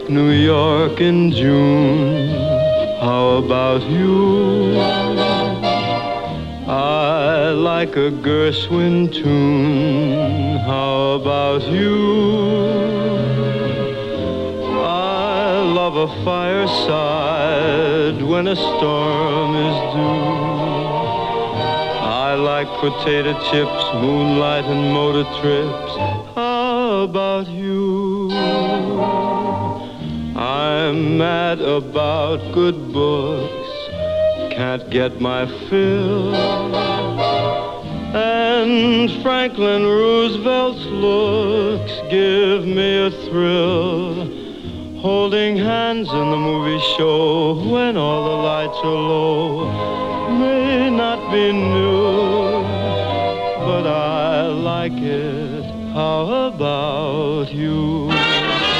New York in June. How about you? I like a Gershwin tune. How about you? I love a fireside when a storm is due. I like potato chips, moonlight and motor trips. How about you? I'm mad about good books, can't get my fill. And Franklin Roosevelt's looks give me a thrill. Holding hands in the movie show when all the lights are low may not be new, but I like it. How about you?